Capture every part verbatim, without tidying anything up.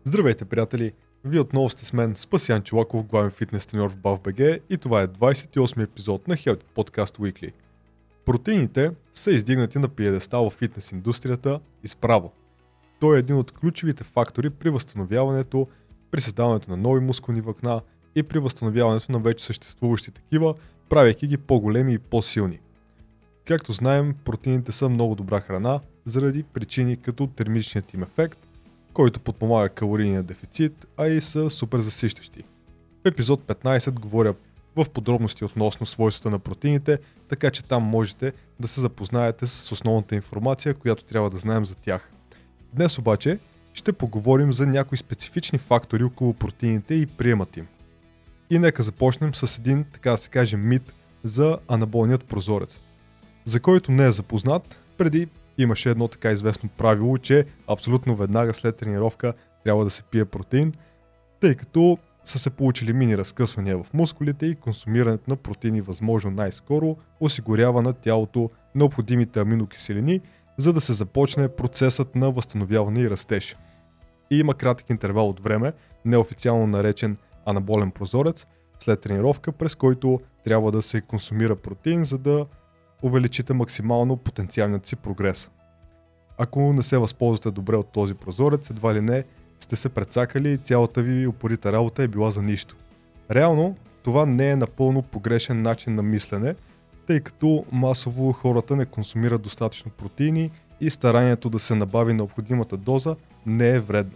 Здравейте, приятели! Вие отново сте с мен, Спасиян Чолаков, главен фитнес треньор в BAF.bg и това е двадесет и осми епизод на Health Podcast Weekly. Протеините са издигнати на пиедестал в фитнес индустрията и справо. Той е един от ключовите фактори при възстановяването, при създаването на нови мускулни влакна и при възстановяването на вече съществуващи такива, правейки ги по-големи и по-силни. Както знаем, протеините са много добра храна заради причини като термичният им ефект, който подпомага калорийния дефицит, а и са супер засищащи. В епизод петнадесет говоря в подробности относно свойствата на протеините, така че там можете да се запознаете с основната информация, която трябва да знаем за тях. Днес обаче ще поговорим за някои специфични фактори около протеините и приемат им. И нека започнем с един, така да се каже, мит за анаболният прозорец. За който не е запознат, преди имаше едно така известно правило, че абсолютно веднага след тренировка трябва да се пие протеин, тъй като са се получили мини разкъсвания в мускулите и консумирането на протеини възможно най-скоро осигурява на тялото необходимите аминокиселини, за да се започне процесът на възстановяване и растеж. И има кратък интервал от време, неофициално наречен анаболен прозорец, след тренировка, през който трябва да се консумира протеин, за да увеличите максимално потенциалният си прогрес. Ако не се възползвате добре от този прозорец, едва ли не сте се прецакали и цялата ви упорита работа е била за нищо. Реално това не е напълно погрешен начин на мислене, тъй като масово хората не консумират достатъчно протеини и старанието да се набави необходимата доза не е вредно.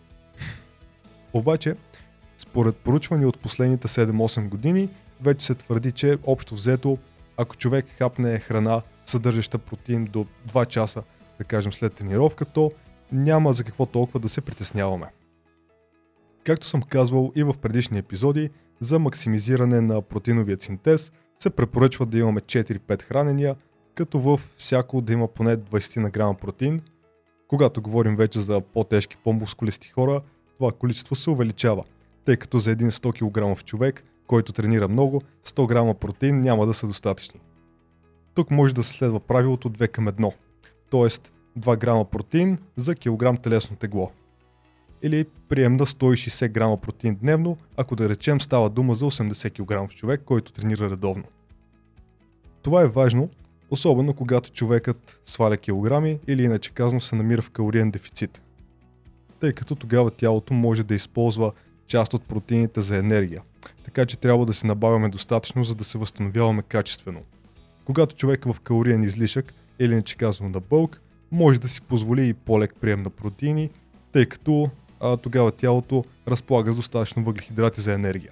Обаче, според проучвания от последните седем-осем години, вече се твърди, че общо взето, ако човек хапне храна, съдържаща протеин до два часа, да кажем след тренировка, то няма за какво толкова да се притесняваме. Както съм казвал и в предишни епизоди, за максимизиране на протеиновия синтез се препоръчва да имаме четири-пет хранения, като във всяко да има поне двадесет на грама протеин. Когато говорим вече за по-тежки, по-мускулисти хора, това количество се увеличава, тъй като за един сто килограмов човек, който тренира много, сто грама протеин няма да са достатъчни. Тук може да се следва правилото две към едно, т.е. два грама протеин за килограм телесно тегло. Или прием на сто и шейсет грама протеин дневно, ако да речем става дума за осемдесет килограмов човек, който тренира редовно. Това е важно, особено когато човекът сваля килограми или иначе казано се намира в калориен дефицит, тъй като тогава тялото може да използва част от протеините за енергия, така че трябва да се набавяме достатъчно, за да се възстановяваме качествено. Когато човек е в калориен излишък или иначе казано на бълк, може да си позволи и по-лек прием на протеини, тъй като а, тогава тялото разполага с достатъчно въглехидрати за енергия.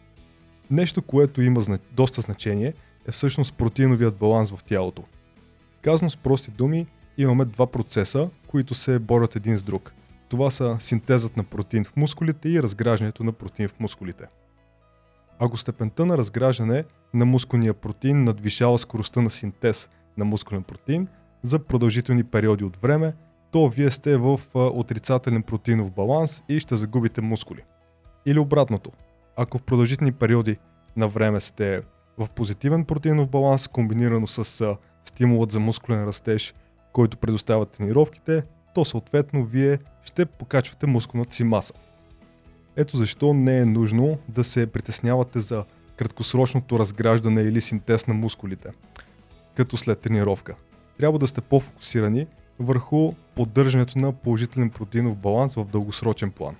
Нещо, което има зна... доста значение, е всъщност протеиновият баланс в тялото. Казано с прости думи, имаме два процеса, които се борят един с друг. Това са синтезът на протеин в мускулите и разграждането на протеин в мускулите. Ако степента на разграждане на мускулния протеин надвишава скоростта на синтез на мускулен протеин за продължителни периоди от време, то вие сте в отрицателен протеинов баланс и ще загубите мускули. Или обратното, ако в продължителни периоди на време сте в позитивен протеинов баланс, комбинирано с стимулът за мускулен растеж, който предоставят тренировките, то съответно вие ще покачвате мускулната си маса. Ето защо не е нужно да се притеснявате за краткосрочното разграждане или синтез на мускулите, като след тренировка. Трябва да сте по-фокусирани върху поддържането на положителен протеинов баланс в дългосрочен план.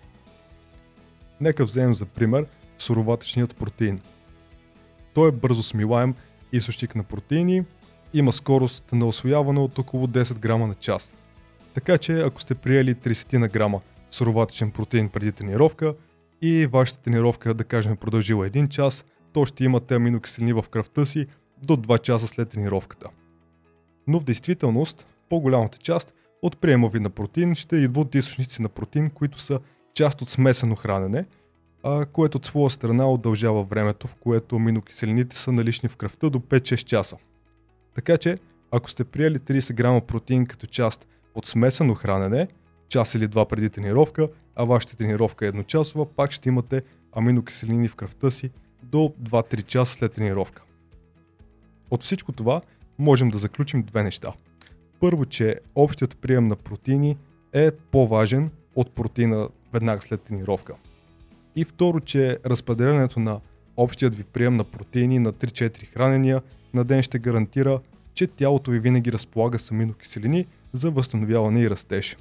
Нека вземем за пример суроватъчният протеин. Той е бързо смилаем източник на протеини, има скорост на усвояване от около десет грама на час. Така че ако сте приели тридесет на грама суроватъчен протеин преди тренировка и вашата тренировка, да кажем, продължила един час, то ще имате аминокиселини в кръвта си до два часа след тренировката. Но в действителност, по-голямата част от приема ви на протеин ще идва от източници на протеин, които са част от смесено хранене, а което от своя страна удължава времето, в което аминокиселините са налични в кръвта до пет-шест часа. Така че, ако сте приели тридесет грама протеин като част от смесено хранене, час или два преди тренировка, а вашата тренировка е едночасова, пак ще имате аминокиселини в кръвта си до два-три часа след тренировка. От всичко това можем да заключим две неща. Първо, че общият прием на протеини е по-важен от протеина веднага след тренировка. И второ, че разпределянето на общият ви прием на протеини на три-четири хранения на ден ще гарантира, че тялото ви винаги разполага с аминокиселини за възстановяване и растеж.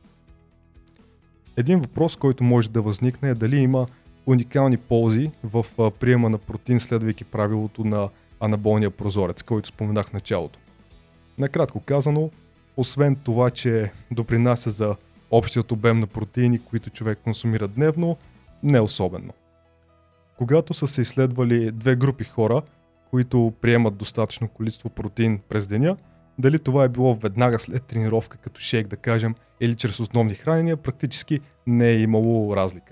Един въпрос, който може да възникне е дали има уникални ползи в приема на протеин, следвайки правилото на анаболния прозорец, който споменах в началото. Накратко казано, освен това, че допринася за общият обем на протеини, които човек консумира дневно, не особено. Когато са се изследвали две групи хора, които приемат достатъчно количество протеин през деня, дали това е било веднага след тренировка, като шейк да кажем, или чрез основни хранения, практически не е имало разлика.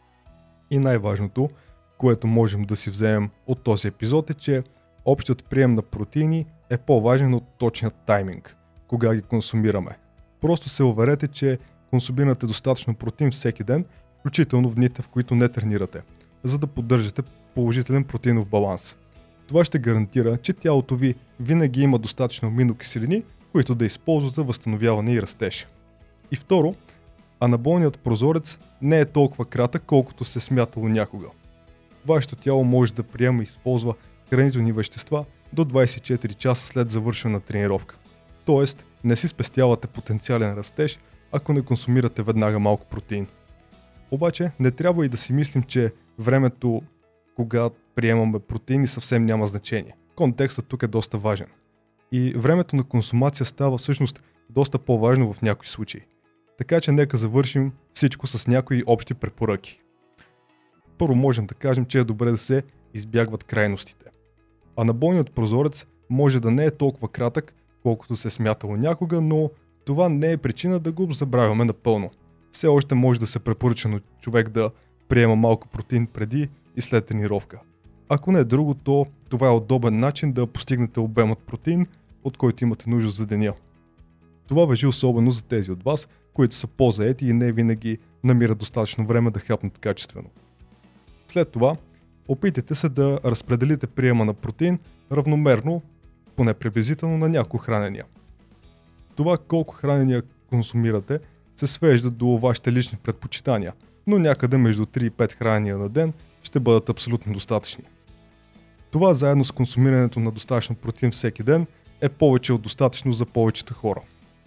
И най-важното, което можем да си вземем от този епизод е, че общият прием на протеини е по-важен от точният тайминг, кога ги консумираме. Просто се уверете, че консумирате достатъчно протеин всеки ден, включително в дните, в които не тренирате, за да поддържате положителен протеинов баланс. Това ще гарантира, че тялото ви винаги има достатъчно аминокиселини, които да използва за възстановяване и растеж. И второ, анаболният прозорец не е толкова кратък, колкото се смятало някога. Вашето тяло може да приема и използва хранителни вещества до двайсет и четири часа след завършена тренировка. Тоест, не си спестявате потенциален растеж, ако не консумирате веднага малко протеин. Обаче, не трябва и да си мислим, че времето, кога приемаме протеини, съвсем няма значение. Контекстът тук е доста важен. И времето на консумация става всъщност доста по-важно в някои случаи. Така че нека завършим всичко с някои общи препоръки. Първо можем да кажем, че е добре да се избягват крайностите. Анаболният прозорец може да не е толкова кратък, колкото се е смятало някога, но това не е причина да го забравяме напълно. Все още може да се препоръча на човек да приема малко протеин преди и след тренировка. Ако не е друго, то това е удобен начин да постигнете обем от протеин, от който имате нужда за деня. Това важи особено за тези от вас, които са по-заети и не винаги намират достатъчно време да хапнат качествено. След това, опитайте се да разпределите приема на протеин равномерно, поне приблизително на няколко хранения. Това колко хранения консумирате се свежда до вашите лични предпочитания, но някъде между три и пет хранения на ден ще бъдат абсолютно достатъчни. Това заедно с консумирането на достатъчно протеин всеки ден е повече от достатъчно за повечето хора.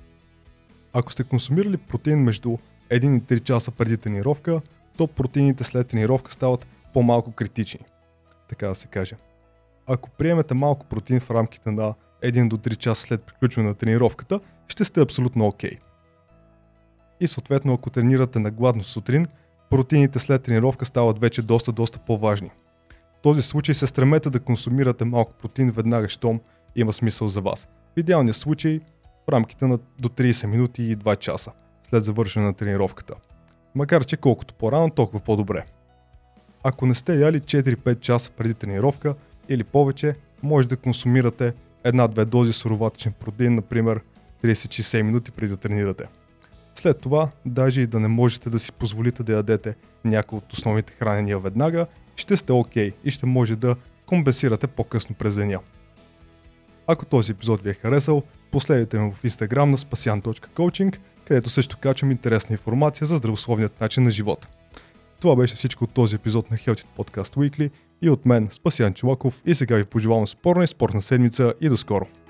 Ако сте консумирали протеин между един и три часа преди тренировка, то протеините след тренировка стават по-малко критични, така да се каже. Ако приемете малко протеин в рамките на един до три часа след приключване на тренировката, ще сте абсолютно окей. И съответно, ако тренирате на гладно сутрин, протеините след тренировка стават вече доста, доста по-важни. В този случай се стремете да консумирате малко протеин веднага, щом има смисъл за вас. В идеалния случай в рамките на до трийсет минути и два часа след завършване на тренировката. Макар че колкото по-рано, толкова по-добре. Ако не сте яли четири-пет часа преди тренировка или повече, може да консумирате една-две дози суроватъчен протеин, например трийсет-шейсет минути преди да тренирате. След това, даже и да не можете да си позволите да ядете някои от основните хранения веднага, ще сте окей и ще може да компенсирате по-късно през деня. Ако този епизод ви е харесал, последвайте ме в Instagram на спасян точка коучинг, където също качвам интересна информация за здравословният начин на живота. Това беше всичко от този епизод на Health It Podcast Weekly и от мен, Спасян Чолаков, и сега ви пожелавам спорна и спортна седмица и до скоро!